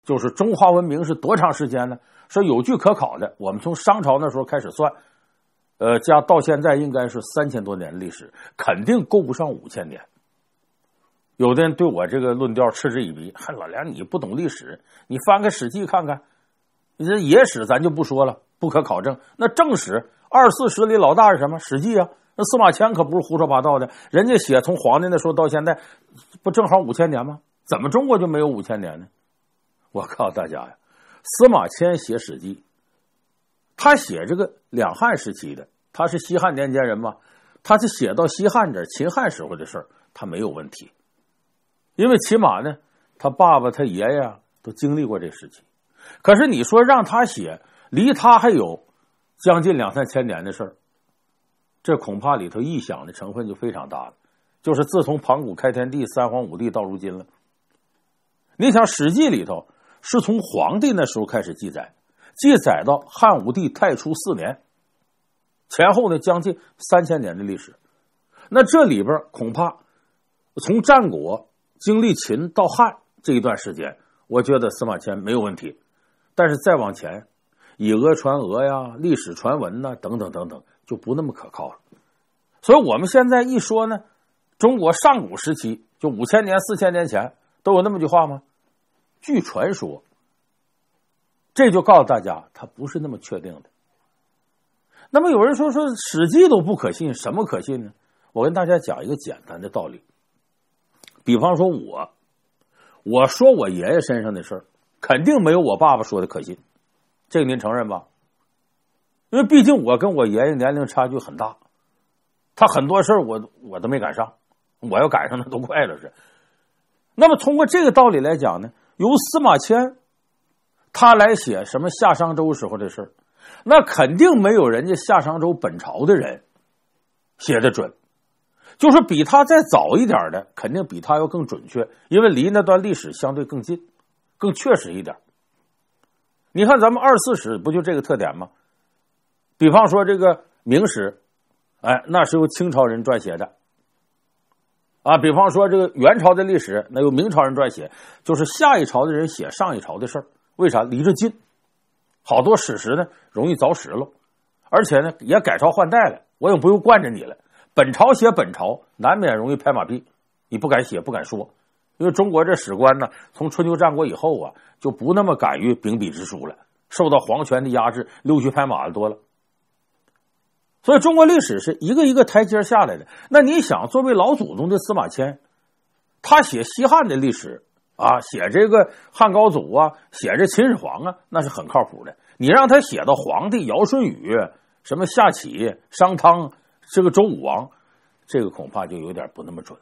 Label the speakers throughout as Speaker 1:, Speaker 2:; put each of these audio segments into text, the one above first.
Speaker 1: 就是中华文明是多长时间呢？说有据可考的，我们从商朝那时候开始算，加到现在应该是3000多年的历史，肯定够不上5000年。有的人对我这个论调嗤之以鼻，还老梁你不懂历史，你翻个《史记》看看，你这野史咱就不说了，不可考证。那正史24史里老大是什么？《史记》啊，那司马迁可不是胡说八道的，人家写从皇帝那时候到现在，不正好5000年吗？怎么中国就没有5000年呢？我告诉大家呀，司马迁写《史记》，他写这个两汉时期的，他是西汉年间人嘛，他是写到西汉这秦汉时候的事儿，他没有问题。因为起码呢，他爸爸他爷爷啊都经历过这时期。可是你说让他写离他还有将近2、3千年的事儿，这恐怕里头臆想的成分就非常大了。就是自从盘古开天地、三皇五帝到如今了。你想《史记》里头是从黄帝那时候开始记载，记载到汉武帝太初4年，前后呢将近3000年的历史。那这里边恐怕从战国经历秦到汉这一段时间，我觉得司马迁没有问题。但是再往前，以讹传讹呀、历史传闻呐等等等等，就不那么可靠了。所以我们现在一说呢，中国上古时期就5000年、4000年前都有那么句话吗？据传说，这就告诉大家，它不是那么确定的。那么有人说《史记》都不可信，什么可信呢？我跟大家讲一个简单的道理。比方说我说我爷爷身上的事儿，肯定没有我爸爸说的可信，这个您承认吧？因为毕竟我跟我爷爷年龄差距很大，他很多事儿我都没赶上，我要赶上那都快了是。那么通过这个道理来讲呢，由司马迁他来写什么夏商周时候的事儿，那肯定没有人家夏商周本朝的人写的准。就是比他再早一点的，肯定比他要更准确，因为离那段历史相对更近，更确实一点。你看咱们24史不就这个特点吗？比方说这个明史，那是由清朝人撰写的啊。比方说这个元朝的历史，那由明朝人撰写，就是下一朝的人写上一朝的事儿。为啥？离着近，好多史实呢容易早史了，而且呢也改朝换代了，我也不用惯着你了。本朝写本朝，难免容易拍马屁，你不敢写不敢说，因为中国这史官呢，从春秋战国以后啊，就不那么敢于秉笔直书了，受到皇权的压制，溜须拍马的多了。所以中国历史是一个一个台阶下来的。那你想，作为老祖宗的司马迁，他写西汉的历史啊，写这个汉高祖啊，写这秦始皇啊，那是很靠谱的。你让他写到皇帝尧舜禹，什么夏启、商汤，这个周武王，这个恐怕就有点不那么准了。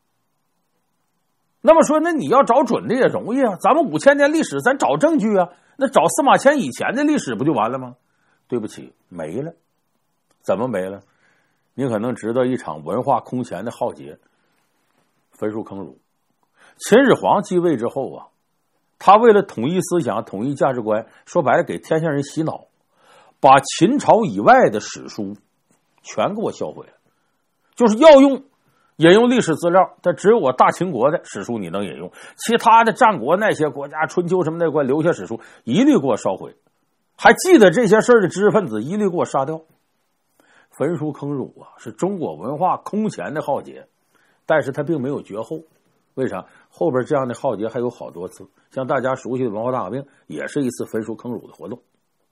Speaker 1: 那么说，那你要找准的也容易啊，咱们5000年历史咱找证据啊，那找司马迁以前的历史不就完了吗？对不起，没了。怎么没了？你可能知道一场文化空前的浩劫，焚书坑儒。秦始皇继位之后啊，他为了统一思想、统一价值观，说白了给天下人洗脑，把秦朝以外的史书全给我销毁了。就是要引用历史资料，但只有我大秦国的史书你能引用，其他的战国那些国家、春秋什么那块留下史书，一律给我烧毁。还记得这些事儿的知识分子，一律给我杀掉。焚书坑儒啊，是中国文化空前的浩劫，但是它并没有绝后。为啥？后边这样的浩劫还有好多次，像大家熟悉的文化大革命，也是一次焚书坑儒的活动。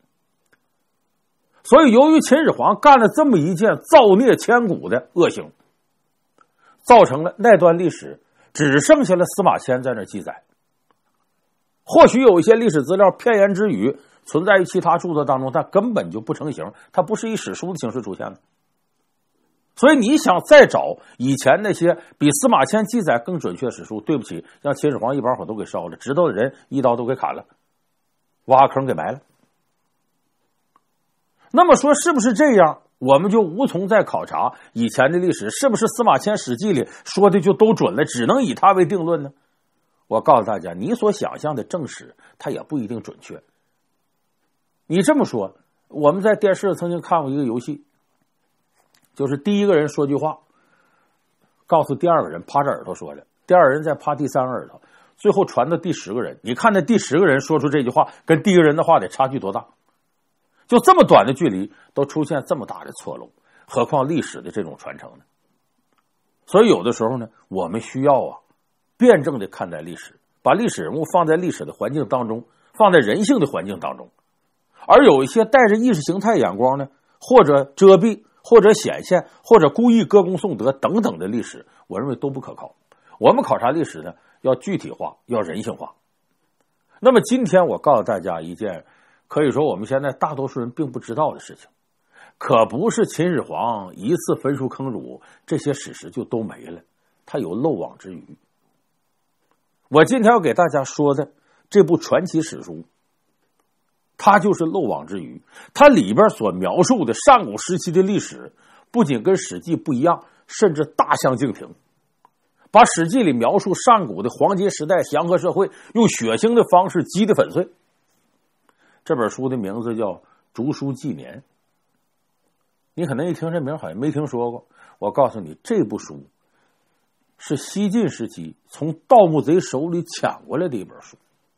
Speaker 1: 所以由于秦始皇干了这么一件造孽千古的恶行，造成了那段历史只剩下了司马迁在那记载。或许有一些历史资料片言之语存在于其他著作当中，但根本就不成形，它不是以史书的形式出现的。所以你想再找以前那些比司马迁记载更准确史书，对不起，让秦始皇一把火都给烧了，知道的人一刀都给砍了，挖坑给埋了。那么说是不是这样，我们就无从再考察以前的历史是不是司马迁史记里说的就都准了，只能以他为定论呢？我告诉大家，你所想象的正史它也不一定准确。你这么说，我们在电视曾经看过一个游戏，就是第一个人说句话，告诉第二个人趴着耳朵说的，第二人再趴第三个耳朵， 最后传到第10个人，你看那第10个人说出这句话，跟第一个人的话得差距多大？就这么短的距离，都出现这么大的错漏，何况历史的这种传承呢？所以有的时候呢，我们需要辩证的看待历史，把历史人物放在历史的环境当中，放在人性的环境当中。而有一些带着意识形态眼光呢，或者遮蔽，或者显现，或者故意歌功颂德等等的历史，我认为都不可靠。我们考察历史呢，要具体化，要人性化。那么今天我告诉大家一件可以说我们现在大多数人并不知道的事情，可不是秦始皇一次焚书坑儒，这些史实就都没了，它有漏网之鱼。我今天要给大家说的这部传奇史书，它就是漏网之鱼。它里边所描述的上古时期的历史，不仅跟《史记》不一样，甚至大相径庭。把《史记》里描述上古的黄金时代祥和社会，用血腥的方式击得粉碎。这本书的名字叫《竹书纪年》。你可能一听这名好像没听说过，我告诉你，这部书是西晋时期从盗墓贼手里抢过来的一本书。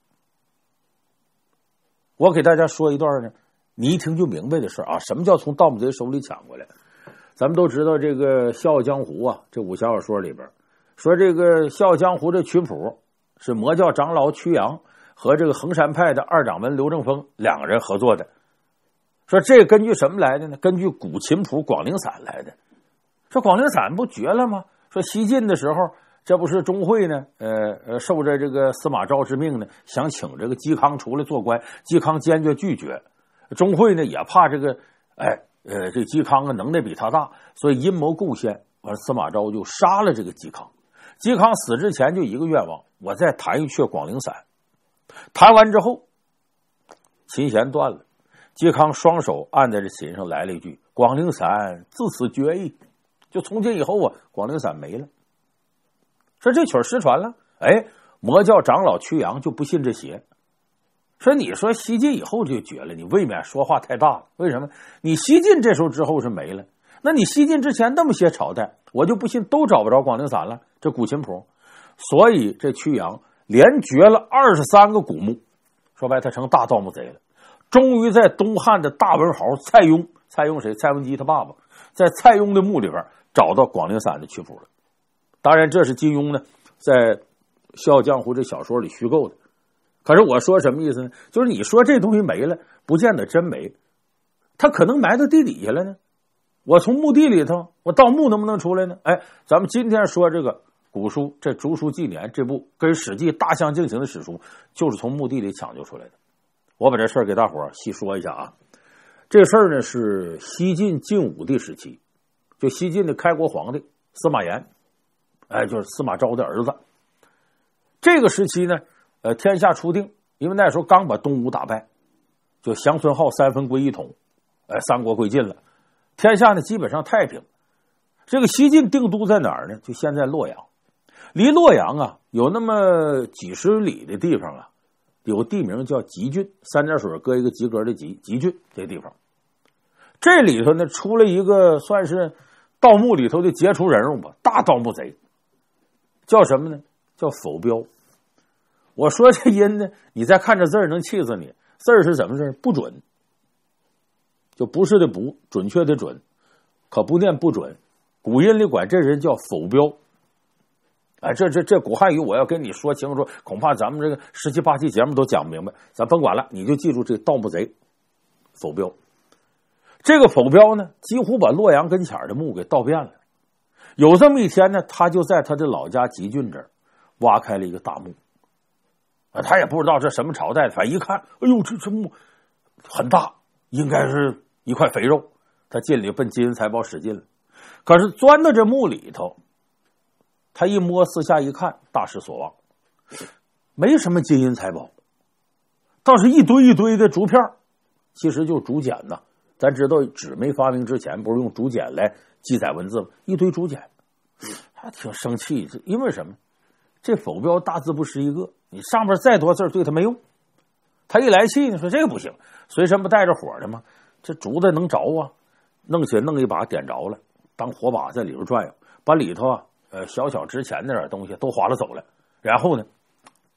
Speaker 1: 我给大家说一段呢，你一听就明白的事啊。什么叫从盗墓贼手里抢过来？咱们都知道这个《笑傲江湖》这武侠小说里边说，这个《笑傲江湖》这曲谱是魔教长老曲阳和这个衡山派的二掌门刘正风两个人合作的。说这根据什么来的呢？根据古琴谱《广陵散》来的。说广陵散不绝了吗？说西晋的时候，这不是钟会呢，受着这个司马昭之命呢，想请这个嵇康出来做官，嵇康坚决拒绝。钟会呢也怕这个，这嵇康能耐比他大，所以阴谋构陷，完司马昭就杀了这个嵇康。嵇康死之前就一个愿望，我再弹一阙广陵散。弹完之后，琴弦断了，嵇康双手按在这琴上来了一句：“广陵散自此绝矣。”就从今以后广陵散没了。说这曲失传了，魔教长老曲阳就不信这邪，说你说西晋以后就绝了，你未免说话太大了。为什么？你西晋这时候之后是没了，那你西晋之前那么些朝代，我就不信都找不着广陵散了，这古琴谱。所以这曲阳连掘了23个古墓，说白他成大盗墓贼了。终于在东汉的大文豪蔡邕，蔡邕谁？蔡文姬他爸爸，在蔡邕的墓里边找到广陵散的曲谱了。当然这是金庸呢在《笑傲江湖》这小说里虚构的。可是我说什么意思呢？就是你说这东西没了，不见得真没，它可能埋到地底下了呢。我从墓地里头，我盗墓能不能出来呢？咱们今天说这个古书，这《竹书纪年》这部跟《史记》大相径庭的史书，就是从墓地里抢救出来的。我把这事儿给大伙儿细说一下啊。这事儿呢是西晋晋武帝时期，就西晋的开国皇帝司马炎，就是司马昭的儿子。这个时期呢，天下初定，因为那时候刚把东吴打败，就降孙浩三分归一统，三国归晋了，天下呢基本上太平。这个西晋定都在哪儿呢？就现在洛阳。离洛阳有那么几十里的地方有地名叫集郡，三点水搁一个及格的集，集郡这地方。这里头呢出了一个算是盗墓里头的杰出人物吧，大盗墓贼，叫什么呢？叫否标。我说这音呢，你再看这字儿能气死你。字儿是什么字？不准，就不是的不，准确的准，可不念不准。古音里管这人叫否标。这古汉语我要跟你说清楚，恐怕咱们这个17、18期节目都讲不明白，咱甭管了，你就记住这盗墓贼否标。这个否标呢，几乎把洛阳跟前的墓给盗遍了。有这么一天呢，他就在他的老家集郡这儿挖开了一个大墓。他也不知道这什么朝代的，反正一看，这墓很大，应该是一块肥肉。他进里奔金银财宝使劲了，可是钻到这墓里头，他一摸，四下一看，大失所望，没什么金银财宝，倒是一堆一堆的竹片，其实就是竹简呐。咱知道纸没发明之前，不是用竹简来记载文字吗？一堆竹简，他挺生气，因为什么？这否标大字不识一个，你上边再多字对他没用。他一来气呢，说这个不行，随身不带着火的吗？这竹子能着弄一把点着了，当火把在里头转悠，把里头小小值钱那点东西都划拉走了。然后呢，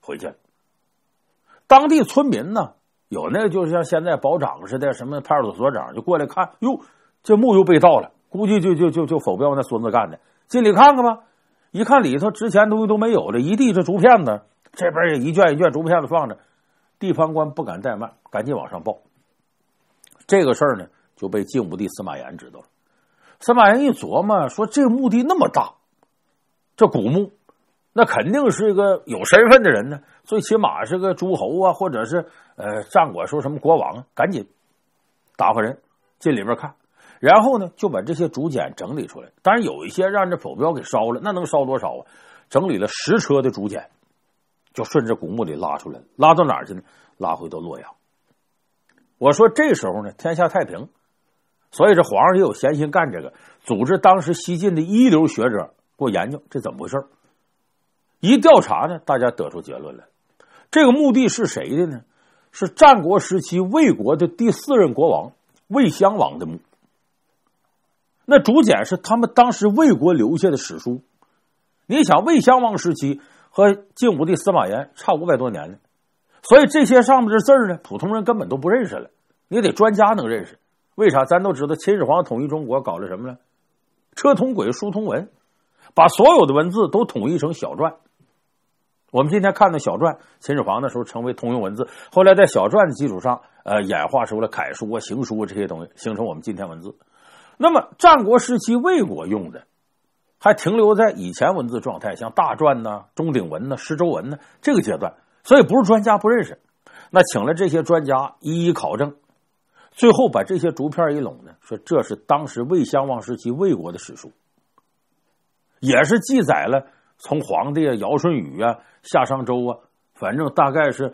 Speaker 1: 回去了。当地村民呢，有那个就像现在保长似的，什么派出所所长就过来看，哟，这墓又被盗了，估计就否标那孙子干的，进里看看吧。一看里头值钱东西都没有了，一地这竹片子，这边也一卷一卷竹片子放着，地方官不敢怠慢，赶紧往上报。这个事儿呢，就被晋武帝司马炎知道了。司马炎一琢磨，说这墓地那么大，这古墓，那肯定是一个有身份的人呢，最起码是个诸侯啊，或者是战国时候什么国王啊，赶紧打发人进里边看，然后呢就把这些竹简整理出来。当然有一些让这否标给烧了，那能烧多少啊？整理了10车的竹简，就顺着古墓里拉出来了，拉到哪儿去呢？拉回到洛阳。我说这时候呢，天下太平，所以这皇上也有闲心干这个，组织当时西晋的一流学者给我研究这怎么回事。一调查呢，大家得出结论来，这个墓地是谁的呢？是战国时期魏国的第4任国王魏襄王的墓。那竹简是他们当时魏国留下的史书。你想魏襄王时期和晋武帝司马炎差500多年呢，所以这些上面的字呢，普通人根本都不认识了，你得专家能认识。为啥？咱都知道秦始皇统一中国搞了什么呢？车同轨，书同文，把所有的文字都统一成小篆。我们今天看的小篆，秦始皇的时候成为通用文字，后来在小篆的基础上演化出了楷书啊、行书啊这些东西，形成我们今天文字。那么战国时期魏国用的还停留在以前文字状态，像大篆呐、钟鼎文呐、施州文呐这个阶段，所以不是专家不认识。那请了这些专家一一考证，最后把这些竹片一拢呢，说这是当时魏襄王时期魏国的史书，也是记载了从皇帝啊、尧舜禹啊、夏商周啊，反正大概是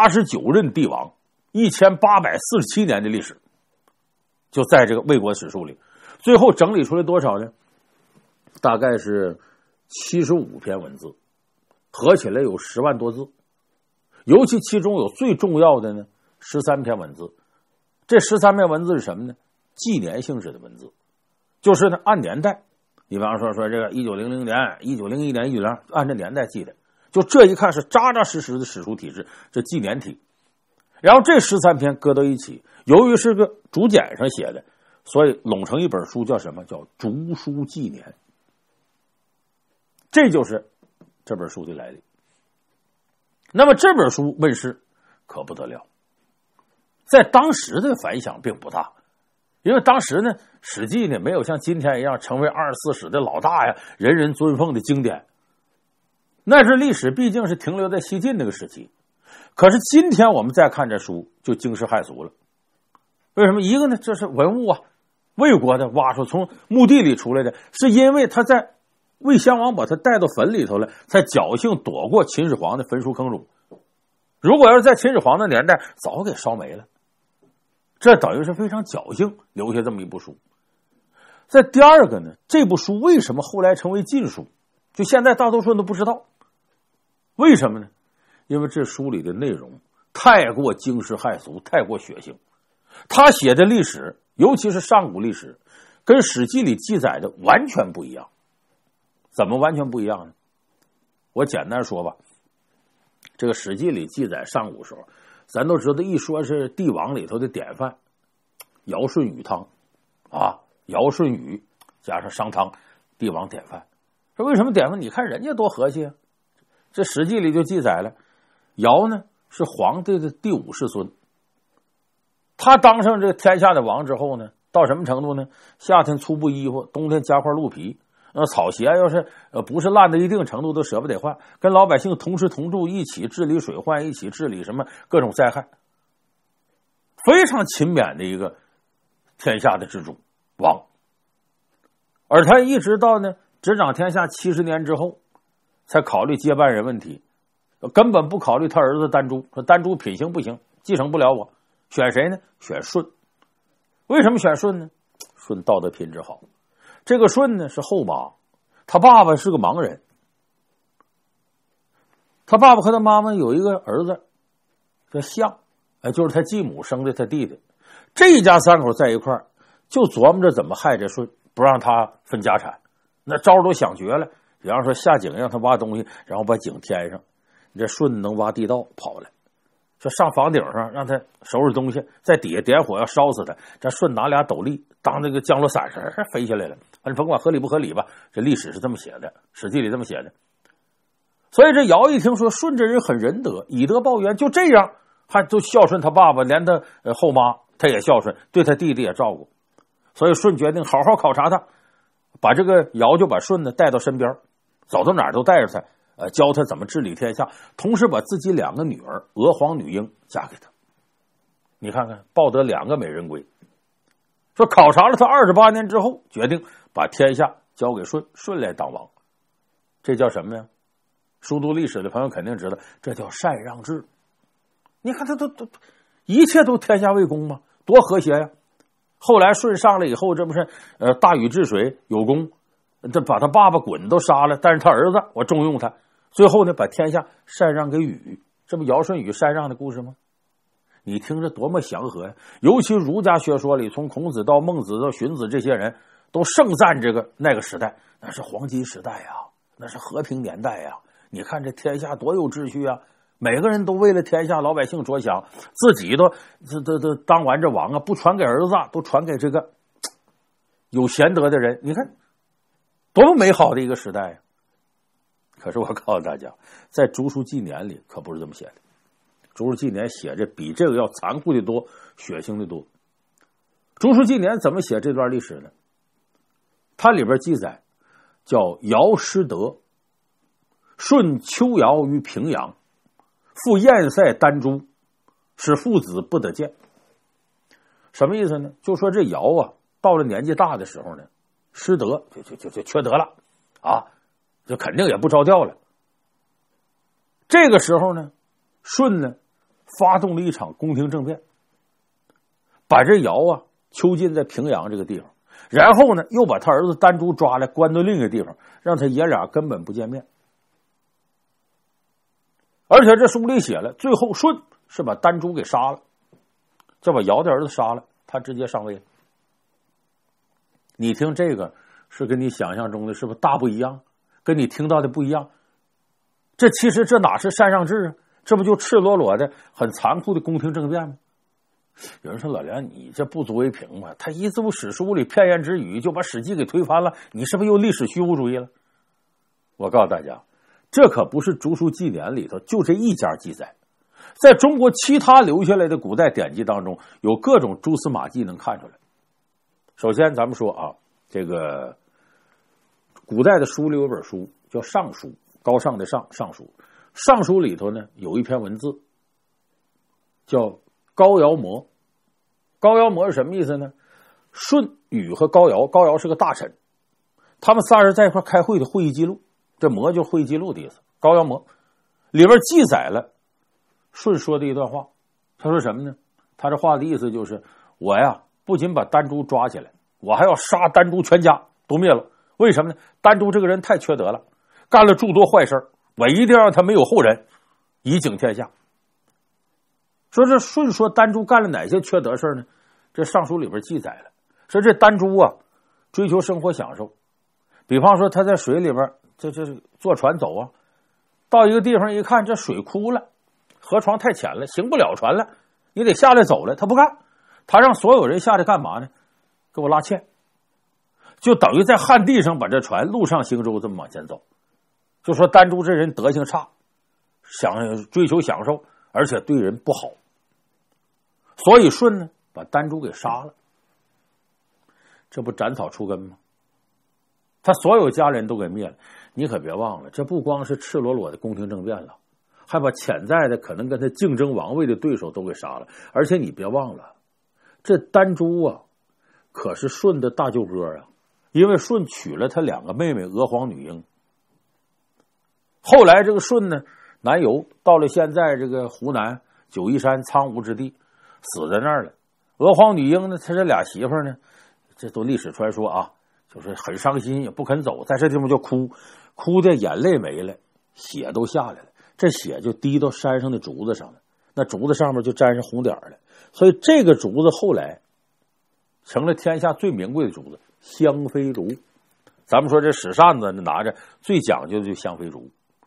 Speaker 1: 89任帝王1847年的历史，就在这个魏国史书里。最后整理出来多少呢？大概是75篇文字，合起来有10万多字。尤其其中有最重要的呢13篇文字。这13篇文字是什么呢？纪年性质的文字，就是呢按年代，比方说这个1900年、1901年、1902，按这年代记的。就这一看是扎扎实实的史书体制，这纪年体。然后这13篇搁到一起，由于是个竹简上写的，所以拢成一本书，叫什么？叫《竹书纪年》。这就是这本书的来历。那么这本书问世可不得了，在当时的反响并不大，因为当时呢，《史记》呢没有像今天一样成为24史的老大呀，人人尊奉的经典。那是历史毕竟是停留在西晋那个时期，可是今天我们再看这书就惊世骇俗了。为什么？一个呢，这是文物啊，魏国的挖出从墓地里出来的，是因为他在魏襄王把他带到坟里头了，才侥幸躲过秦始皇的焚书坑儒。如果要是在秦始皇的年代，早给烧没了。这等于是非常侥幸留下这么一部书。再第二个呢，这部书为什么后来成为禁书？就现在大多数人都不知道。为什么呢？因为这书里的内容太过惊世骇俗，太过血腥。他写的历史，尤其是上古历史，跟《史记》里记载的完全不一样。怎么完全不一样呢？我简单说吧，这个《史记》里记载上古时候，咱都知道一说是帝王里头的典范，尧舜禹汤啊，尧舜禹加上商汤，帝王典范。说为什么典范？你看人家多和气啊！这《史记》里就记载了，尧呢是皇帝的第5世孙，他当上这个天下的王之后呢，到什么程度呢？夏天粗布衣服，冬天加块鹿皮。草鞋要是不是烂到一定程度都舍不得换，跟老百姓同吃同住，一起治理水患，一起治理什么各种灾害，非常勤勉的一个天下的之主王。而他一直到呢执掌天下70年之后，才考虑接班人问题，根本不考虑他儿子丹朱，说丹朱品行不行，继承不了我，选谁呢？选舜。为什么选舜呢？舜道德品质好。这个舜呢是后妈，他爸爸是个盲人，他爸爸和他妈妈有一个儿子叫象，就是他继母生的他弟弟。这一家3口在一块儿，就琢磨着怎么害这舜，不让他分家产。那招都想绝了，比方说下井让他挖东西，然后把井填上， 这舜能挖地道跑来，说上房顶上让他收拾东西，在底下点火要烧死他。这舜拿俩斗笠当那个降落伞似的飞下来了。反正甭管合理不合理吧，这历史是这么写的，《史记》里这么写的。所以这尧一听说舜这人很仁德，以德报怨，就这样还都孝顺他爸爸，连他后妈他也孝顺，对他弟弟也照顾。所以舜决定好好考察他，把这个尧就把舜呢带到身边，走到哪儿都带着他，教他怎么治理天下，同时把自己2个女儿娥皇、女英嫁给他。你看看，抱得2个美人归。说考察了他28年之后，决定把天下交给舜，舜来当王。这叫什么呀？熟读历史的朋友肯定知道，这叫禅让制。你看他都一切都天下为公嘛，多和谐呀！后来舜上来以后，这不是大禹治水有功，这把他爸爸鲧都杀了，但是他儿子我重用他，最后呢把天下禅让给禹，这不尧舜禹禅让的故事吗？你听着多么祥和呀！尤其儒家学说里，从孔子到孟子到荀子，这些人都盛赞那个时代，那是黄金时代呀，那是和平年代呀。你看这天下多有秩序啊！每个人都为了天下老百姓着想，自己都当完这王啊，不传给儿子，都传给这个有贤德的人。你看多么美好的一个时代呀！可是我告诉大家，在《竹书纪年》里可不是这么写的，《竹书纪年》写着比这个要残酷的多，血腥的多。《竹书纪年》怎么写这段历史呢？它里边记载叫尧失德，舜求尧于平阳，复堰塞丹朱，使父子不得见。什么意思呢？就说这尧啊，到了年纪大的时候呢，失德，就缺德了啊，就肯定也不着调了。这个时候呢，舜呢发动了一场宫廷政变，把这尧啊囚禁在平阳这个地方，然后呢又把他儿子丹朱抓来关到另一个地方，让他爷俩根本不见面。而且这书里写了，最后舜是把丹朱给杀了，就把尧的儿子杀了，他直接上位了。你听这个是跟你想象中的是不是大不一样？跟你听到的不一样。这其实这哪是禅让制啊？这不就赤裸裸的很残酷的宫廷政变吗？有人说老梁你这不足为凭嘛，他一部史书里片言之语就把史记给推翻了，你是不是又历史虚无主义了？我告诉大家，这可不是竹书纪年里头就这一家记载，在中国其他留下来的古代典籍当中，有各种蛛丝马迹能看出来。首先咱们说啊，这个古代的书里有本书叫《尚书》，高尚的尚，尚书。尚书里头呢有一篇文字叫高尧谟。高尧谟是什么意思呢？舜、禹和高尧，高尧是个大臣，他们仨人在一块开会的会议记录，这谟就是会议记录的意思。高尧谟里边记载了舜说的一段话，他说什么呢？他这话的意思就是，我呀不仅把丹朱抓起来，我还要杀丹朱全家都灭了。为什么呢？丹朱这个人太缺德了，干了诸多坏事，我一定让他没有后人，以警天下。说这舜说丹朱干了哪些缺德事呢？这尚书里边记载了，说这丹朱啊追求生活享受，比方说他在水里边这坐船走啊，到一个地方一看这水枯了，河床太浅了，行不了船了，你得下来走了，他不干，他让所有人下来干嘛呢？给我拉纤，就等于在旱地上把这船陆上行舟这么往前走。就说丹朱这人德行差，想追求享受，而且对人不好，所以舜呢把丹朱给杀了，这不斩草除根吗？他所有家人都给灭了。你可别忘了，这不光是赤裸裸的宫廷政变了，还把潜在的可能跟他竞争王位的对手都给杀了。而且你别忘了，这丹朱啊可是舜的大舅哥啊，因为舜娶了他2个妹妹娥皇、女英。后来这个舜呢南游，到了现在这个湖南九嶷山苍梧之地，死在那儿了。娥皇、女英呢，他这俩媳妇呢，这都历史传说啊，就是很伤心，也不肯走，在这地方就哭的眼泪没了，血都下来了，这血就滴到山上的竹子上了，那竹子上面就沾上红点了。所以这个竹子后来成了天下最名贵的竹子——香妃竹。咱们说这使扇子拿着最讲究的就香妃竹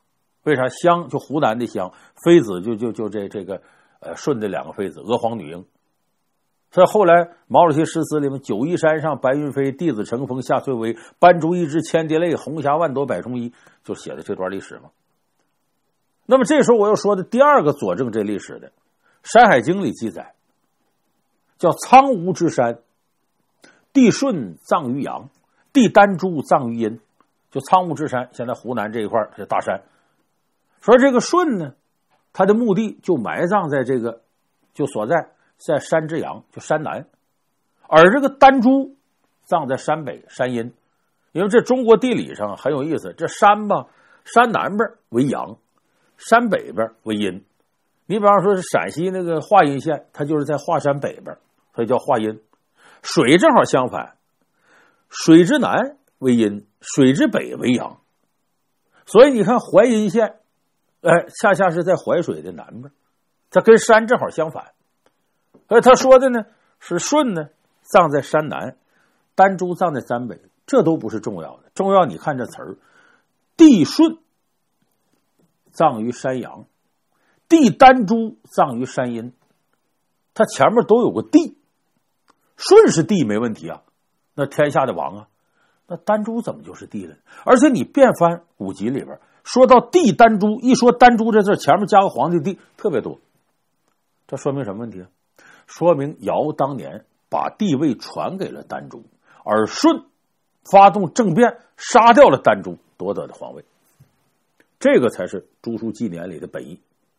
Speaker 1: 为啥襄就湖南的襄，妃子就这个舜的2个妃子娥皇女英。所以后来毛主席诗词里面九嶷山上白云飞，弟子乘风下翠微，斑竹一枝千叠泪，红霞万朵百重衣，就写的这段历史嘛。那么这时候我又说的第二个佐证这历史的，《山海经》里记载，叫苍梧之山，帝舜葬于阳，帝丹朱葬于阴。就苍梧之山，现在湖南这一块是大山。说这个舜呢，他的墓地就埋葬在这个，就所在山之阳，就山南，而这个丹朱葬在山北山阴。因为这中国地理上很有意思，这山吧，山南边为阳，山北边为阴。你比方说是陕西那个华阴县，它就是在华山北边，所以叫华阴。水正好相反，水之南为阴，水之北为阳。所以你看淮阴县，恰恰是在淮水的南边，它跟山正好相反。所以他说的呢是舜呢葬在山南，丹朱葬在山北，这都不是重要的。重要你看这词儿，帝舜葬于山阳，帝丹朱葬于山阴，他前面都有个帝，舜是帝没问题啊，那天下的王啊，那丹朱怎么就是帝了？而且你遍翻古籍里边，说到帝丹朱，一说丹朱这字前面加个皇帝帝特别多，这说明什么问题啊？说明尧当年把帝位传给了丹朱，而舜发动政变杀掉了丹朱，夺得的皇位。这个才是朱书纪年里的本意。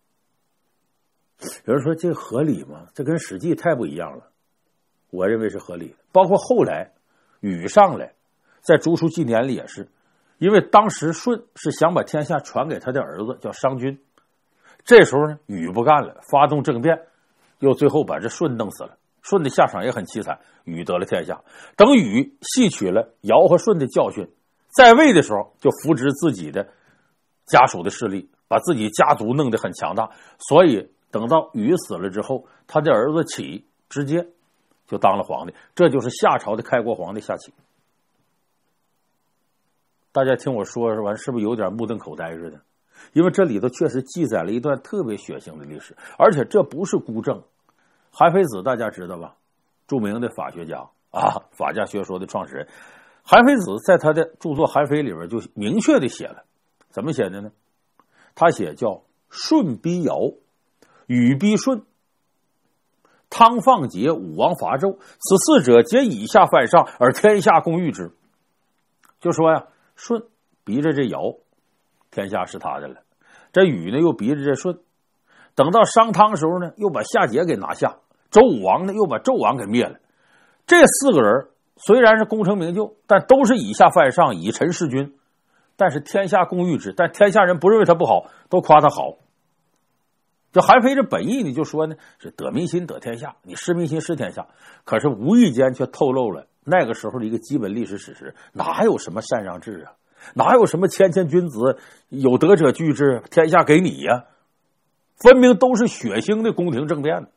Speaker 1: 有人说这合理吗？这跟史记太不一样了。我认为是合理的。包括后来禹上来，在朱书纪年里也是，因为当时舜是想把天下传给他的儿子叫商均，这时候呢禹不干了，发动政变，又最后把这舜弄死了。舜的下场也很凄惨，禹得了天下。等禹吸取了尧和舜的教训，在位的时候就扶植自己的家属的势力，把自己家族弄得很强大，所以等到禹死了之后，他的儿子启直接就当了皇帝，这就是夏朝的开国皇帝夏启。大家听我说完是不是有点目瞪口呆似的？因为这里头确实记载了一段特别血腥的历史，而且这不是孤证。韩非子大家知道吧？著名的法学家啊，法家学说的创始人。韩非子在他的著作《韩非》里边就明确的写了，怎么写的呢？他写叫舜逼尧，禹逼舜，汤放桀，武王伐纣，此四者皆以下犯上，而天下共御之。就说呀，舜逼着这尧，天下是他的了。这禹呢又逼着这舜，等到商汤的时候呢，又把夏桀给拿下，周武王呢又把纣王给灭了。这4个人虽然是功成名就，但都是以下犯上，以臣弑君。但是天下共御之，但天下人不认为他不好，都夸他好。就韩非这本意呢，就说呢是得民心得天下，你失民心失天下。可是无意间却透露了那个时候的一个基本历史事实，哪有什么禅让制啊，哪有什么谦谦君子，有德者居之，天下给你呀，分明都是血腥的宫廷政变。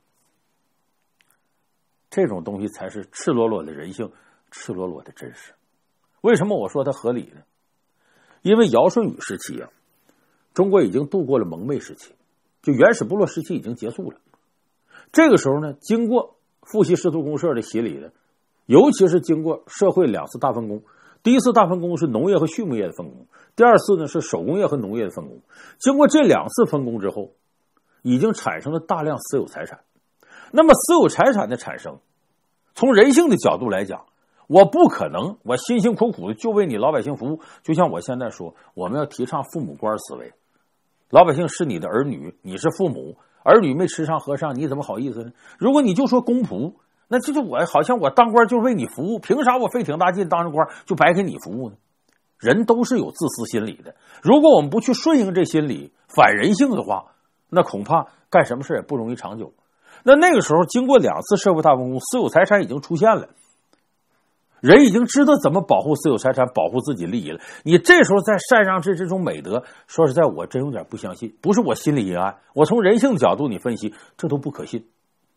Speaker 1: 这种东西才是赤裸裸的人性，赤裸裸的真实。为什么我说它合理呢？因为尧舜禹时期啊，中国已经度过了蒙昧时期，就原始部落时期已经结束了。这个时候呢，经过父系氏族公社的洗礼的，尤其是经过社会2次大分工。第一次大分工是农业和畜牧业的分工，第二次呢是手工业和农业的分工。经过这2次分工之后，已经产生了大量私有财产。那么私有财产的产生，从人性的角度来讲，我不可能我辛辛苦苦的就为你老百姓服务。就像我现在说，我们要提倡父母官思维，老百姓是你的儿女，你是父母，儿女没吃上喝上，你怎么好意思呢？如果你就说公仆，那这就我好像我当官就是为你服务，凭啥我费挺大劲当上官就白给你服务呢？人都是有自私心理的，如果我们不去顺应这心理，反人性的话，那恐怕干什么事也不容易长久。那个时候经过2次社会大分工，私有财产已经出现了，人已经知道怎么保护私有财产，保护自己利益了。你这时候在禅让制这种美德，说实在我真有点不相信，不是我心里阴暗，我从人性的角度你分析，这都不可信。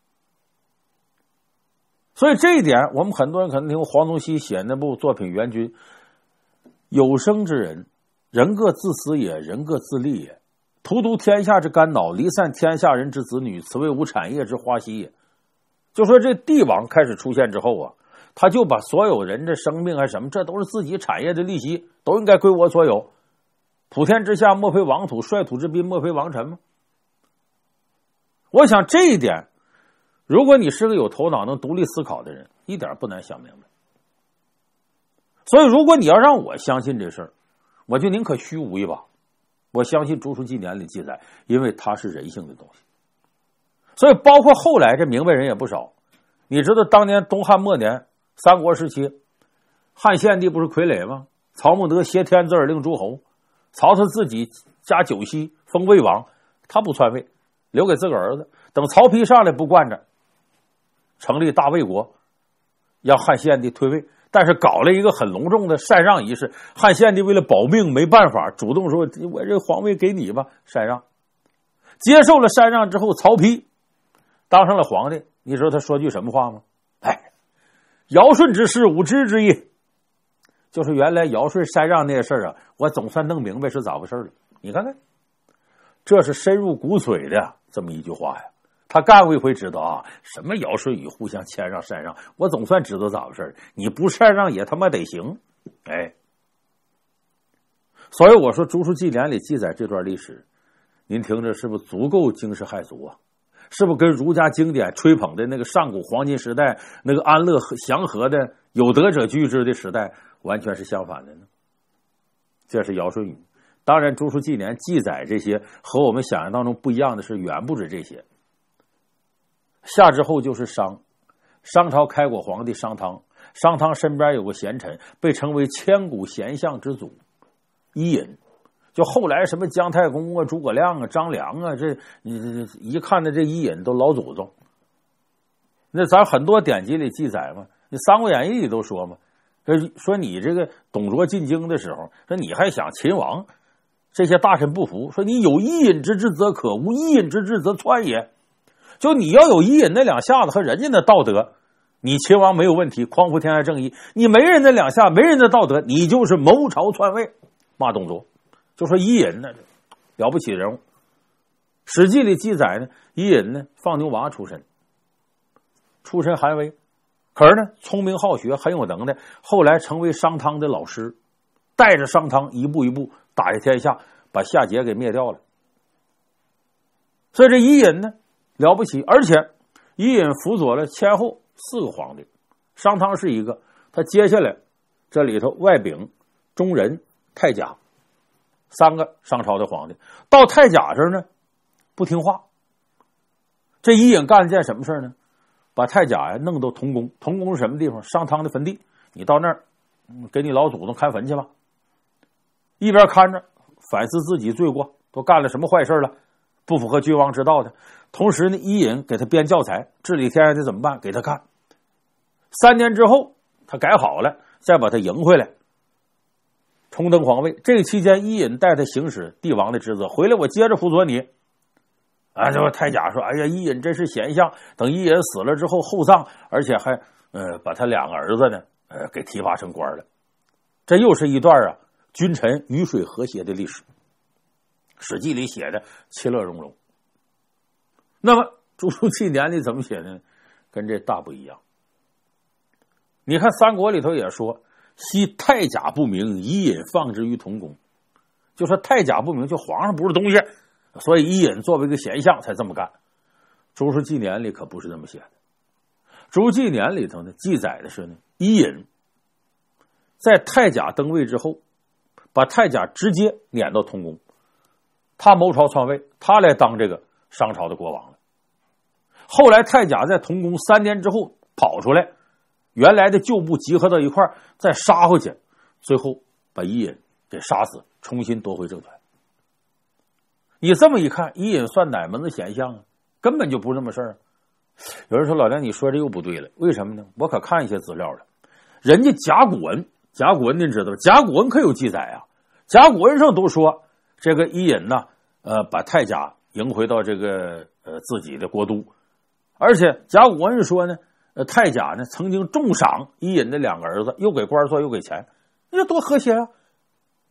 Speaker 1: 所以这一点我们很多人可能听过黄宗羲写那部作品《援军》，有生之人，人各自私也，人各自利也， 荼毒天下之肝脑，离散天下人之子女，此为吾产业之花息也。就说这帝王开始出现之后啊，他就把所有人的生命啊什么，这都是自己产业的利息，都应该归我所有。普天之下莫非王土，率土之滨莫非王臣吗？我想这一点，如果你是个有头脑能独立思考的人，一点不难想明白。所以如果你要让我相信这事儿，我就宁可虚无一把。我相信《竹书纪年》里记载，因为它是人性的东西。所以包括后来这明白人也不少。你知道当年东汉末年三国时期，汉献帝不是傀儡吗？曹孟德挟天子而令诸侯，曹操自己加九锡封魏王，他不篡位，留给自个儿子。等曹丕上来不惯着，成立大魏国，让汉献帝退位，但是搞了一个很隆重的禅让仪式。汉献帝为了保命没办法，主动说我这皇位给你吧，禅让。接受了禅让之后，曹丕当上了皇帝。你知道他说句什么话吗？尧舜之事，吾知之也。就是原来尧舜禅让那些事儿啊，我总算弄明白是咋回事了。你看看，这是深入骨髓的这么一句话呀。他干过一回知道啊，什么尧舜禹互相谦让禅让，我总算知道咋回事。你不禅让也他妈得行。所以我说《竹书纪年》里记载这段历史，您听着是不是足够惊世骇俗啊？是不是跟儒家经典吹捧的那个上古黄金时代那个安乐祥和的有德者居之的时代完全是相反的呢？这是尧舜禹。当然《竹书纪年》记载这些和我们想象当中不一样的是远不止这些。夏之后就是商，商朝开国皇帝商汤，商汤身边有个贤臣，被称为千古贤相之祖伊尹。就后来什么姜太公啊、诸葛亮啊、张良啊，这你一看的这伊尹都老祖宗。那咱很多典籍里记载嘛，你《三国演义》里都说嘛，说你这个董卓进京的时候，说你还想秦王，这些大臣不服，说你有伊尹之志则可，无伊尹之志则篡也。就你要有伊尹那两下子和人家的道德，你秦王没有问题，匡扶天下正义。你没人那两下，没人的道德，你就是谋朝篡位，骂董卓。就说伊尹呢，了不起的人物。史记里记载呢，伊尹呢放牛娃出身寒微，可是呢聪明好学，很有能耐，后来成为商汤的老师，带着商汤一步一步打下天下，把夏桀给灭掉了。所以这伊尹呢了不起，而且伊尹辅佐了前后4个皇帝，商汤是一个，他接下来这里头外丙、中壬、太甲3个商朝的皇帝，到太甲这儿呢不听话。这伊尹干了件什么事呢？把太甲呀弄到同宫，同宫是什么地方？商汤的坟地，你到那儿给你老祖宗看坟去吧。一边看着反思自己罪过，都干了什么坏事了，不符合君王之道的。同时呢，伊尹给他编教材，治理天下的怎么办？给他看。3年之后他改好了，再把他迎回来，重登皇位。这个期间，伊尹带他行使帝王的职责，回来我接着辅佐你。这太甲说：“哎呀，伊尹真是贤相。”等伊尹死了之后厚葬，而且还把他2个儿子呢给提拔成官了。这又是一段君臣鱼水和谐的历史，史记里写的其乐融融。那么《竹书纪年》里怎么写的呢？跟这大不一样。你看三国里头也说，昔太甲不明，伊尹放之于同宫。就说太甲不明，就皇上不是东西，所以伊尹作为一个贤相才这么干。《竹书纪年》里可不是这么写的。《竹书纪年》里头呢记载的是呢，伊尹在太甲登位之后，把太甲直接撵到同宫，他谋朝篡位，他来当这个商朝的国王了。后来太甲在同宫3年之后跑出来，原来的旧部集合到一块儿，再杀回去，最后把伊尹给杀死，重新夺回政权。你这么一看，伊尹算哪门子贤相啊？根本就不是那么事儿。有人说老梁，你说这又不对了，为什么呢？我可看一些资料了，人家甲骨文您知道吧？甲骨文可有记载啊，甲骨文上都说这个伊尹呢，把太甲迎回到这个自己的国都，而且甲骨文是说呢，太甲呢曾经重赏伊尹的2个儿子，又给官做又给钱，这多和谐啊！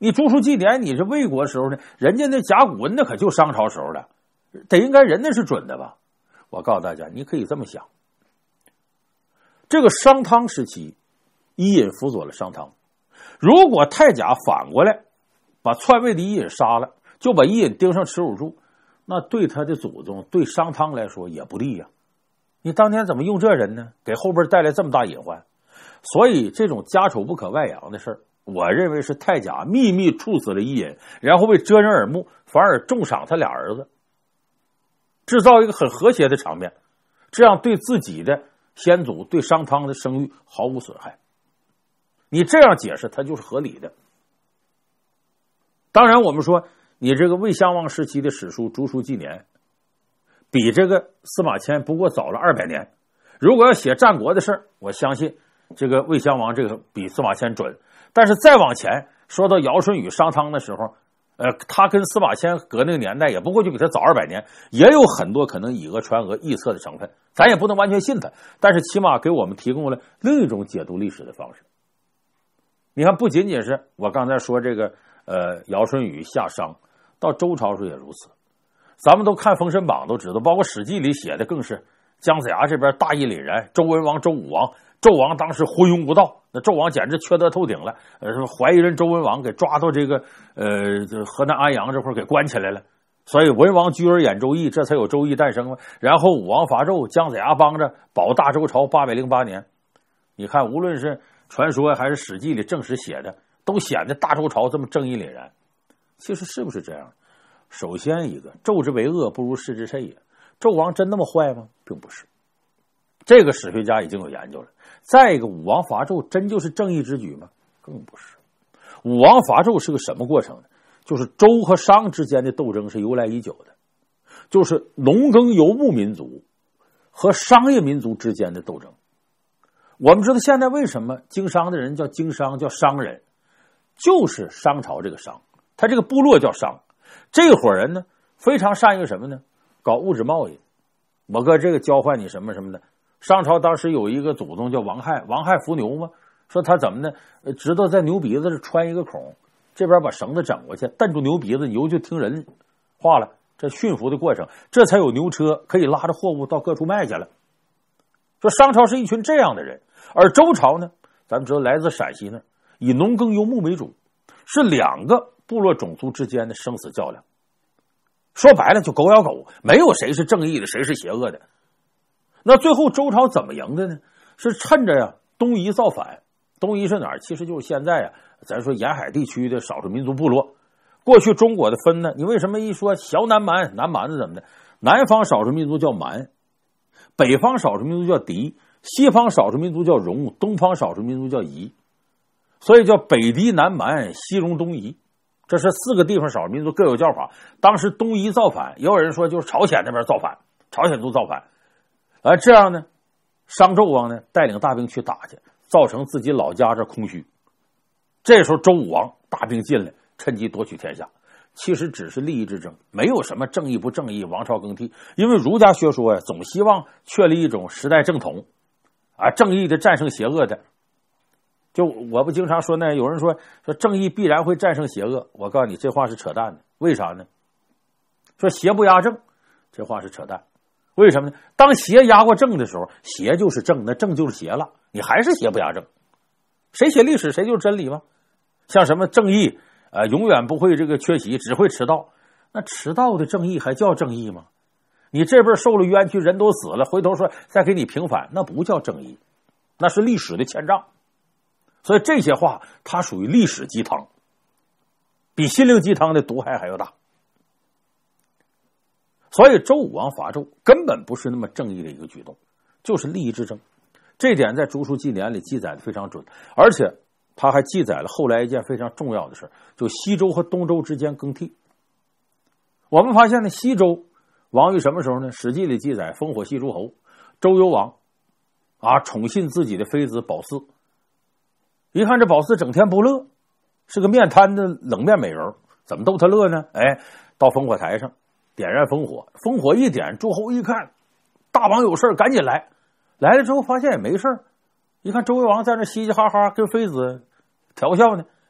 Speaker 1: 你朱书纪年，你是魏国时候呢，人家那甲骨文那可就商朝时候的，得应该人那是准的吧？我告诉大家，你可以这么想，这个商汤时期，伊尹辅佐了商汤，如果太甲反过来把篡位的伊尹杀了，就把伊尹钉上耻辱柱，那对他的祖宗，对商汤来说也不利呀。你当年怎么用这人呢？给后边带来这么大隐患。所以这种家丑不可外扬的事儿，我认为是太甲秘密处死了伊尹，然后为遮人耳目，反而重赏他俩儿子，制造一个很和谐的场面，这样对自己的先祖，对商汤的声誉毫无损害。你这样解释，它就是合理的。当然，我们说你这个魏襄王时期的史书《竹书纪年》，比这个司马迁不过早了200年。如果要写战国的事儿，我相信这个魏襄王这个比司马迁准。但是再往前说到尧舜禹商汤的时候，他跟司马迁隔那个年代也不过就比他早200年，也有很多可能以讹传讹、臆测的成分，咱也不能完全信他，但是起码给我们提供了另一种解读历史的方式。你看，不仅仅是我刚才说这个尧舜禹夏商，到周朝时也如此。咱们都看《封神榜》都知道，包括《史记》里写的更是姜子牙这边大义凛然，周文王、周武王，纣王当时昏庸无道，那纣王简直缺德透顶了，怀疑人周文王给抓到这个河南安阳这块给关起来了，所以文王居而演周易，这才有周易诞生嘛。然后武王伐纣，姜子牙帮着保大周朝808年。你看，无论是传说还是史记里正史写的，都显得大周朝这么正义凛然。其实是不是这样？首先一个，纣之为恶，不如弑之甚也。纣王真那么坏吗？并不是，这个史学家已经有研究了。再一个，武王伐纣真就是正义之举吗？更不是。武王伐纣是个什么过程呢？就是周和商之间的斗争是由来已久的，就是农耕游牧民族和商业民族之间的斗争。我们知道现在为什么经商的人叫经商，叫商人，就是商朝这个商，他这个部落叫商。这伙人呢，非常善于什么呢？搞物质贸易。我搁这个交换你什么什么的。商朝当时有一个祖宗叫王亥，王亥伏牛嘛，说他怎么呢？知道在牛鼻子这穿一个孔，这边把绳子整过去，蹬住牛鼻子，牛就听人话了。这驯服的过程，这才有牛车可以拉着货物到各处卖去了。说商朝是一群这样的人，而周朝呢，咱们知道来自陕西那儿，以农耕游牧为主，是两个部落种族之间的生死较量。说白了就狗咬狗，没有谁是正义的，谁是邪恶的。那最后周朝怎么赢的呢？是趁着呀东夷造反。东夷是哪儿？其实就是现在咱说沿海地区的少数民族部落。过去中国的分呢，你为什么一说小南蛮，南蛮子怎么的？南方少数民族叫蛮，北方少数民族叫狄，西方少数民族叫戎，东方少数民族叫夷，所以叫北狄南蛮，西戎东夷。这是4个地方少数民族各有叫法。当时东夷造反，也有人说就是朝鲜那边造反，朝鲜族造反。这样呢，商纣王呢带领大兵去打去，造成自己老家这空虚。这时候周武王大兵进来，趁机夺取天下。其实只是利益之争，没有什么正义不正义，王朝更替。因为儒家学说总希望确立一种时代正统，正义的战胜邪恶的。就我不经常说呢，有人说正义必然会战胜邪恶，我告诉你这话是扯淡的。为啥呢？说邪不压正，这话是扯淡。为什么呢？当邪压过正的时候，邪就是正，那正就是邪了，你还是邪不压正。谁写历史谁就是真理吗？像什么正义永远不会这个缺席，只会迟到。那迟到的正义还叫正义吗？你这边受了冤屈，人都死了，回头说再给你平反，那不叫正义，那是历史的欠账。所以这些话它属于历史鸡汤，比心灵鸡汤的毒害还要大。所以周武王伐纣根本不是那么正义的一个举动，就是利益之争。这点在《竹书纪年》里记载的非常准，而且他还记载了后来一件非常重要的事，就西周和东周之间更替。我们发现呢，西周亡于什么时候呢？《史记》里记载，烽火戏诸侯，周幽王宠信自己的妃子褒姒。一看这褒姒整天不乐，是个面瘫的冷面美人，怎么逗他乐呢？到烽火台上点燃烽火，烽火一点，诸侯一看大王有事赶紧来。来了之后发现也没事，一看周幽王在那嘻嘻哈哈跟妃子调笑呢，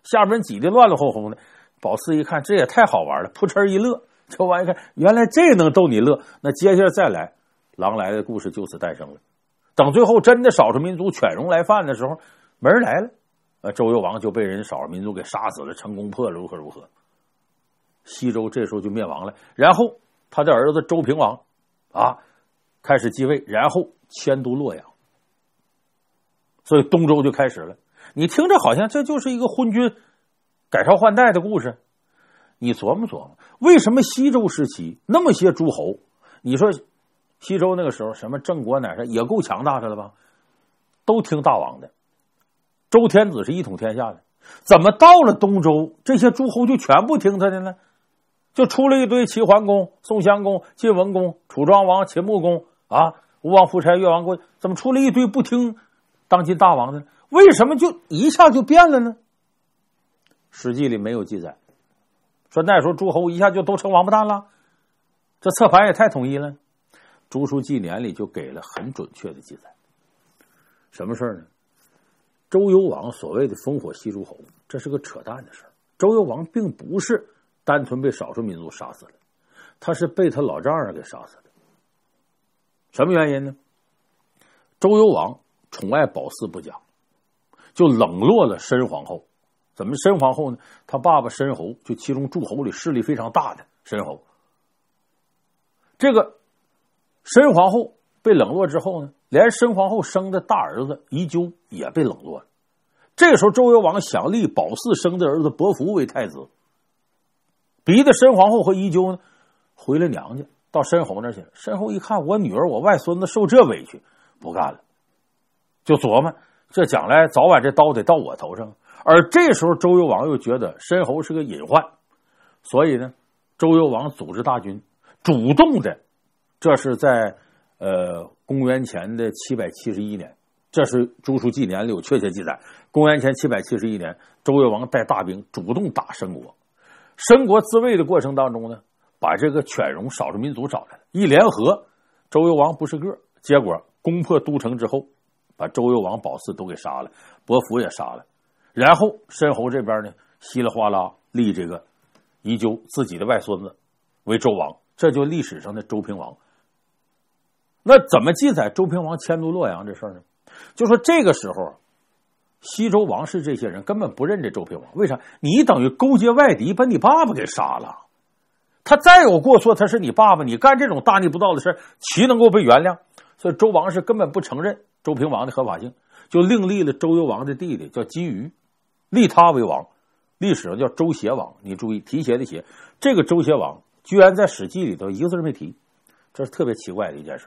Speaker 1: 下边挤得乱乱哄哄的。宝四一看，这也太好玩了，扑哧一乐。这玩意看，原来这能逗你乐，那接下来再来，狼来的故事就此诞生了。等最后真的少数民族犬戎来犯的时候，没人来了，周幽王就被人少数民族给杀死了，成功破了，如何如何。西周这时候就灭亡了，然后他的儿子周平王开始继位，然后迁都洛阳，所以东周就开始了。你听着好像这就是一个昏君改朝换代的故事，你琢磨琢磨，为什么西周时期那么些诸侯？你说西周那个时候什么郑国哪也够强大的了吧，都听大王的，周天子是一统天下的，怎么到了东周这些诸侯就全部听他的呢？就出了一堆齐桓公、宋襄公、晋文公、楚庄王、秦穆公吴王夫差、越王勾践，怎么出了一堆不听当今大王的呢？为什么就一下就变了呢？史记里没有记载，说那时候诸侯一下就都成王八蛋了，这测盘也太统一了。朱书纪年里就给了很准确的记载。什么事呢？周幽王所谓的烽火戏诸侯，这是个扯淡的事。周幽王并不是单纯被少数民族杀死了，他是被他老丈人给杀死的。什么原因呢？周幽王宠爱褒姒不讲，就冷落了申皇后。怎么申皇后呢？他爸爸申侯，就其中诸侯里势力非常大的申侯。这个申皇后被冷落之后呢，连申皇后生的大儿子宜臼也被冷落了。这个时候周幽王想立褒姒生的儿子伯服为太子，逼得申皇后和宜臼呢回了娘家，到申侯那儿去了。申侯一看，我女儿我外孙子受这委屈，不干了，就琢磨这将来早晚这刀得到我头上。而这时候周幽王又觉得申侯是个隐患，所以呢周幽王组织大军，主动的，这是在公元前的771年，这是朱书纪年里有确切记载。公元前771年，周幽王带大兵主动打申国。申国自卫的过程当中呢，把这个犬戎少数民族找来了，一联合，周幽王不是个，结果攻破都城之后，把周幽王褒姒都给杀了，伯服也杀了。然后申侯这边呢，稀里哗啦立这个宜臼自己的外孙子为周王，这就历史上的周平王。那怎么记载周平王迁都洛阳这事呢？就说这个时候西周王室这些人根本不认这周平王，为啥？你等于勾结外敌把你爸爸给杀了，他再有过错他是你爸爸，你干这种大逆不道的事岂能够被原谅？所以周王室根本不承认周平王的合法性，就另立了周幽王的弟弟叫姬瑜，立他为王，历史上叫周邪王。你注意提携的协，这个周邪王居然在史记里头一个字没提，这是特别奇怪的一件事。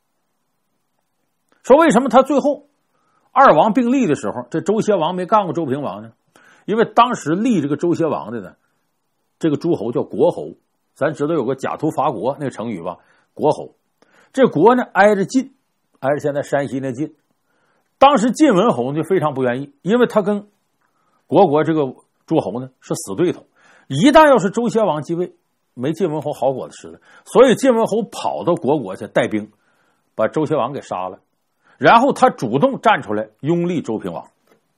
Speaker 1: 说为什么他最后二王并立的时候，这周邪王没干过周平王呢？因为当时立这个周邪王的呢，这个诸侯叫国侯，咱知道有个假途伐国那个成语吧，国侯。这国呢挨着晋，挨着现在山西那晋。当时晋文侯就非常不愿意，因为他跟国这个诸侯呢是死对头，一旦要是周邪王继位，没晋文侯好果子吃的，所以晋文侯跑到国去带兵把周邪王给杀了，然后他主动站出来拥立周平王。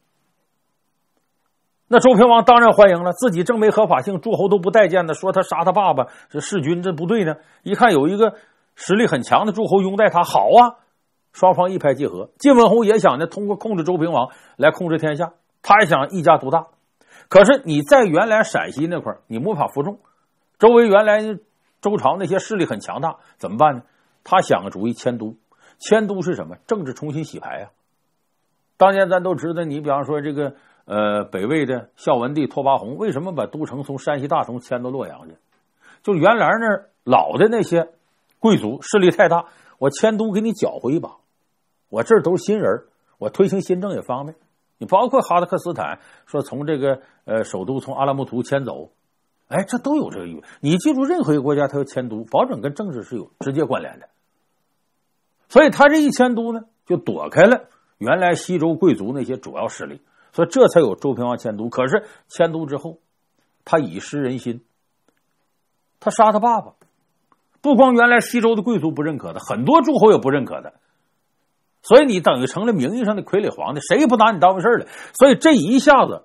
Speaker 1: 那周平王当然欢迎了，自己正没合法性，诸侯都不待见的，说他杀他爸爸，这弑君，这不对呢。一看有一个实力很强的诸侯拥戴他，好啊，双方一拍即合。晋文侯也想呢，通过控制周平王来控制天下，他也想一家独大。可是你在原来陕西那块你无法服众，周围原来周朝那些势力很强大，怎么办呢？他想个主意，迁都。迁都是什么？政治重新洗牌啊。当年咱都知道，你比方说这个北魏的孝文帝拓跋宏为什么把都城从山西大同迁到洛阳去？就原来那儿老的那些贵族势力太大，我迁都给你搅和一把，我这儿都是新人，我推行新政也方便。你包括哈萨克斯坦说从这个首都从阿拉木图迁走，哎，这都有这个意义。你记住，任何一个国家它要迁都，保准跟政治是有直接关联的。所以他这一迁都呢，就躲开了原来西周贵族那些主要势力，所以这才有周平王迁都。可是迁都之后，他以失人心，他杀他爸爸，不光原来西周的贵族不认可他，很多诸侯也不认可他，所以你等于成了名义上的傀儡皇帝，谁也不拿你当回事了。所以这一下子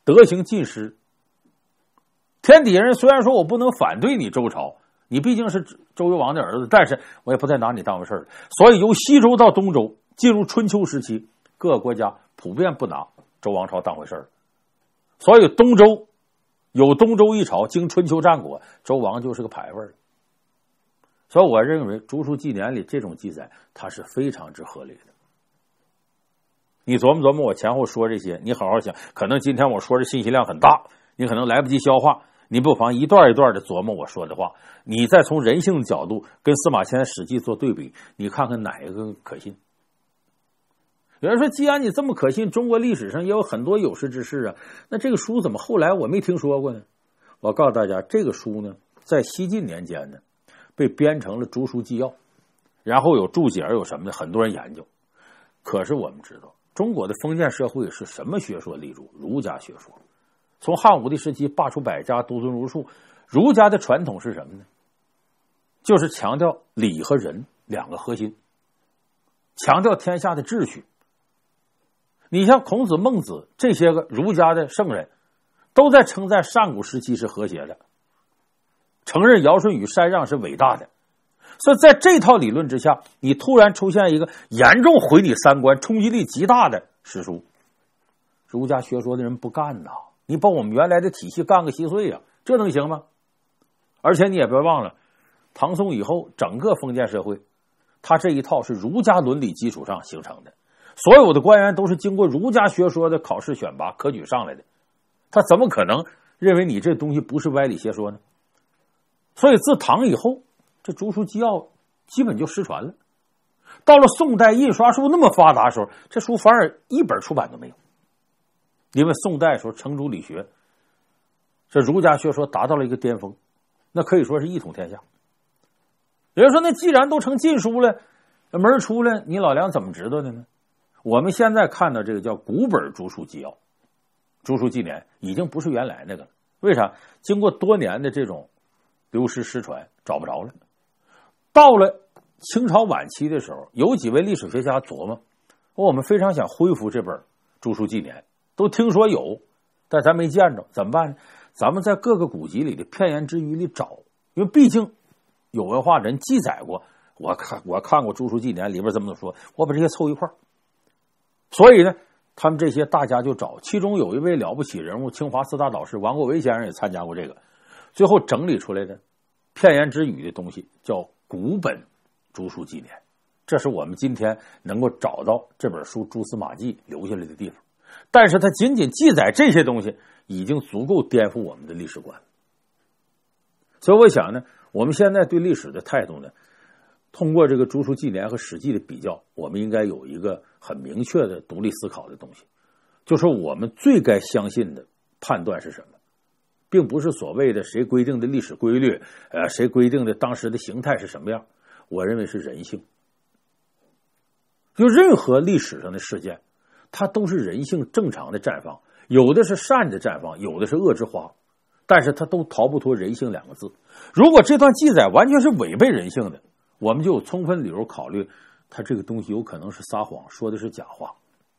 Speaker 1: 德行尽失。天底下人虽然说我不能反对你周朝，你毕竟是周幽王的儿子，但是我也不再拿你当回事了。所以由西周到东周，进入春秋时期，各个国家普遍不拿周王朝当回事了。所以东周有东周一朝，经春秋战国，周王就是个牌位。所以我认为《竹书纪年》里这种记载，它是非常之合理的。你琢磨琢磨，我前后说这些，你好好想，可能今天我说的信息量很大，你可能来不及消化，你不妨一段一段的琢磨我说的话，你再从人性的角度跟司马迁的《史记》做对比，你看看哪一个可信。有人说，既然你这么可信，中国历史上也有很多有识之士啊，那这个书怎么后来我没听说过呢？我告诉大家，这个书呢，在西晋年间呢，被编成了《竹书纪要》，然后有注解有什么的，很多人研究。可是我们知道，中国的封建社会是什么学说立住？儒家学说。从汉武帝时期罢黜百家，独尊儒术，儒家的传统是什么呢？就是强调礼和仁两个核心，强调天下的秩序。你像孔子、孟子这些个儒家的圣人，都在称赞上古时期是和谐的，承认尧舜禹禅让是伟大的。所以在这套理论之下，你突然出现一个严重毁你三观、冲击力极大的史书，儒家学说的人不干呐！你把我们原来的体系干个稀碎呀，这能行吗？而且你也别忘了，唐宋以后整个封建社会，它这一套是儒家伦理基础上形成的，所有的官员都是经过儒家学说的考试选拔科举上来的，他怎么可能认为你这东西不是歪理邪说呢？所以自唐以后，这竹书纪要基本就失传了。到了宋代，印刷术那么发达的时候，这书反而一本出版都没有。因为宋代的时候程朱理学，这儒家学说达到了一个巅峰，那可以说是一统天下。有人说，那既然都成禁书了，门出来，你老梁怎么知道的呢？我们现在看到这个叫古本竹书纪要、竹书纪年，已经不是原来那个了。为啥？经过多年的这种流失失传，找不着了。到了清朝晚期的时候，有几位历史学家琢磨，我们非常想恢复这本竹书纪年，都听说有，但咱没见着，怎么办呢？咱们在各个古籍里的片言之语里找，因为毕竟有文化人记载过，我看过竹书纪年里边这么说，我把这些凑一块儿。所以呢，他们这些大家就找，其中有一位了不起人物，清华四大导师王国维先生也参加过这个，最后整理出来的片言之语的东西叫古本竹书纪年，这是我们今天能够找到这本书蛛丝马迹留下来的地方。但是它仅仅记载这些东西，已经足够颠覆我们的历史观。所以我想呢，我们现在对历史的态度呢，通过这个竹书纪年和史记的比较，我们应该有一个很明确的独立思考的东西，就是我们最该相信的判断是什么，并不是所谓的谁规定的历史规律，谁规定的当时的形态是什么样。我认为是人性。就任何历史上的事件，它都是人性正常的绽放，有的是善的绽放，有的是恶之花，但是它都逃不脱人性两个字。如果这段记载完全是违背人性的，我们就有充分理由考虑它这个东西有可能是撒谎，说的是假话。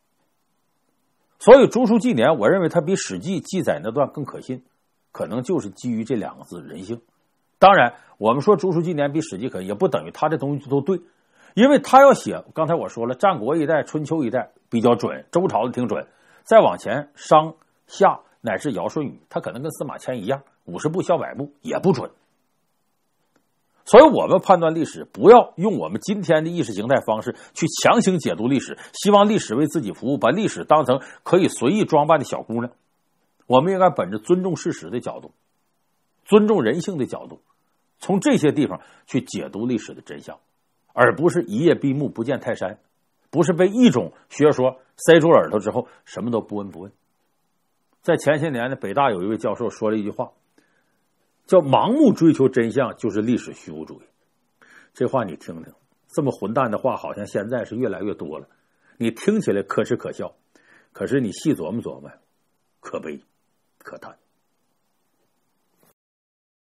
Speaker 1: 所以竹书纪年，我认为它比史记记载那段更可信，可能就是基于这两个字，人性。当然我们说竹书纪年比史记可信，也不等于他这东西都对，因为他要写，刚才我说了，战国一代、春秋一代比较准，周朝的挺准，再往前商夏乃至尧舜禹，他可能跟司马迁一样50部笑百部也不准。所以我们判断历史，不要用我们今天的意识形态方式去强行解读历史，希望历史为自己服务，把历史当成可以随意装扮的小姑娘。我们应该本着尊重事实的角度，尊重人性的角度，从这些地方去解读历史的真相，而不是一夜闭目不见泰山，不是被一种学说塞住耳朵之后什么都不闻不问。在前些年呢，北大有一位教授说了一句话，叫盲目追求真相就是历史虚无主义。这话你听听，这么混蛋的话好像现在是越来越多了，你听起来可耻可笑，可是你细琢磨琢磨，可悲可叹。